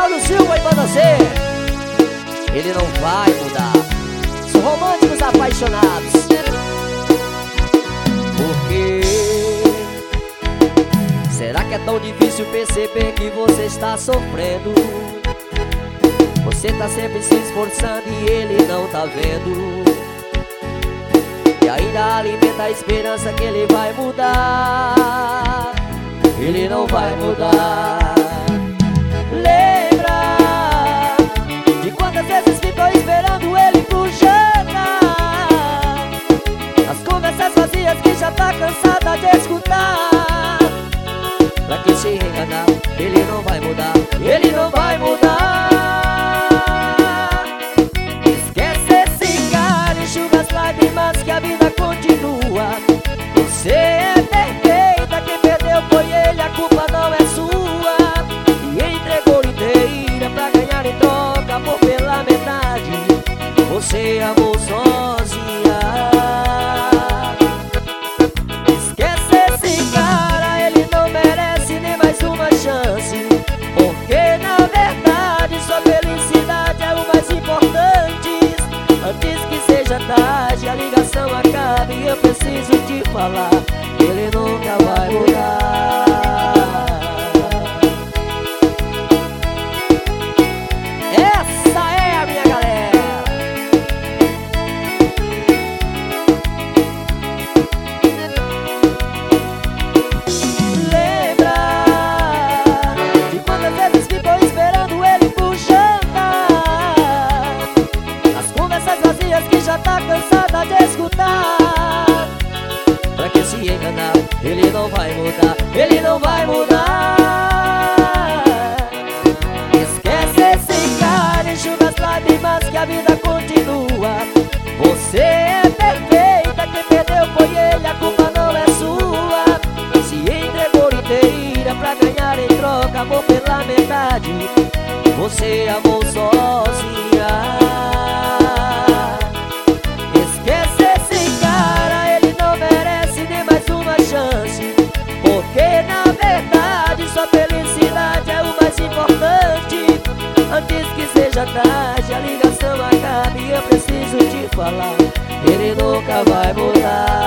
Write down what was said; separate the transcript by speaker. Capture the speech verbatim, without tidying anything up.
Speaker 1: Paulo Silva e Banda C. Ele não vai mudar. São românticos apaixonados. Por quê? Será que é tão difícil perceber que você está sofrendo? Você tá sempre se esforçando e ele não tá vendo. E ainda alimenta a esperança que ele vai mudar. Ele não vai mudar. Lembra de quantas vezes ficou esperando ele por jantar? As conversas vazias que já tá cansada de escutar. Pra que se enganar? Ele não vai mudar. Ele não vai mudar. Lágrimas que a vida continua. Você é perfeita, quem perdeu foi ele, a culpa não é sua. E entregou inteira pra ganhar em troca por pela metade. Você amou sozinha. Esquece esse cara, ele não merece nem mais uma chance. Porque na verdade sua felicidade é o mais importante. Antes que seja tarde, a ligação acabe e eu preciso te falar. Ele nunca vai mudar. Essa é a minha galera. Lembra de quantas vezes ficou esperando ele por jantar? As conversas vazias que já tá cansada de escutar. Pra que se enganar? Ele não vai mudar. Ele não vai mudar. Esquece esse cara, enxuga as lágrimas que a vida continua. Você é perfeita, quem perdeu foi ele, a culpa não é sua. Se entregou inteira pra ganhar em troca amor pela metade. Você amou sozinha. Porque na verdade sua felicidade é o mais importante. Antes que seja tarde, a ligação acabe e eu preciso te falar. Ele nunca vai mudar.